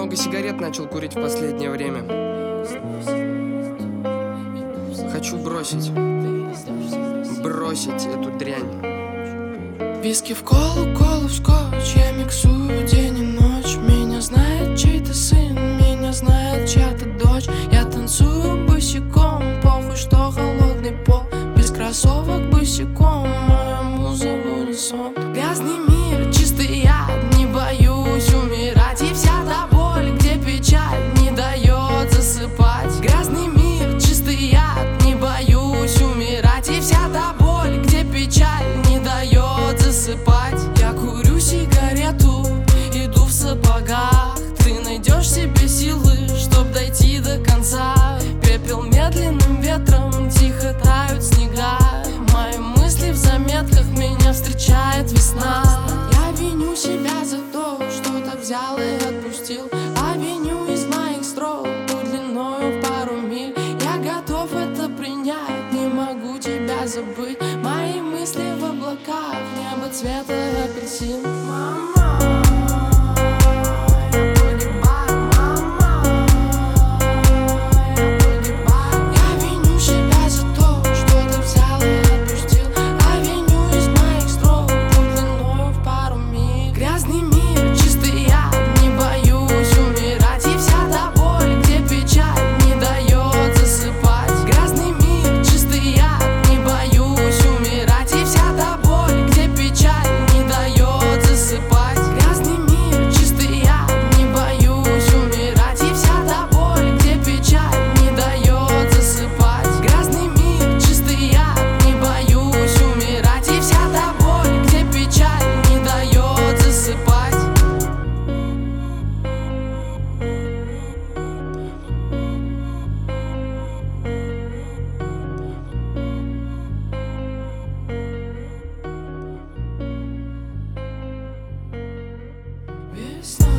много сигарет начал курить в последнее время. Хочу бросить эту дрянь. Виски в колу, колу в скотч. Я миксую день и ночь. Меня знает чей-то сын, меня знает чья-то дочь. Я танцую босиком, похуй, что холодный пол. Без кроссовок босиком, моя муза в унисон. Грязный мир, чистый яд, не боюсь умирать. И вся та боль, где печаль не дает засыпать. Грязный мир, чистый яд, не боюсь умирать. И вся та боль, где печаль не дает засыпать. Я курю сигарету, иду в сапогах. Ты найдешь себе силы, чтоб дойти до конца. Пепел медленным ветром, тихо тают снега. Мои мысли в заметках, меня встречает весна. Я виню себя за то, что-то взял и отпустил. А виню из моих строк, длиною в пару миль. Я готов это принять, не могу тебя забыть. Мои мысли в облаках, небо цвета апельсин. Мама, я погибаю, мама, я погибаю. Я виню себя за то, что ты взял и отпустил. А виню из моих строк, длиною в пару миль. Грязный мир, чистый яд, не боюсь умирать. И вся та боль, где печаль не дает засыпать. Грязный мир, чистый яд, не боюсь умирать. И вся та боль, где печаль не дает засыпать. Грязный мир, чистый яд, не боюсь умирать. И вся та боль, где печаль не дает засыпать. Грязный мир, чистый яд, не боюсь умирать. И вся та боль, где печаль не дает засыпать. Весна.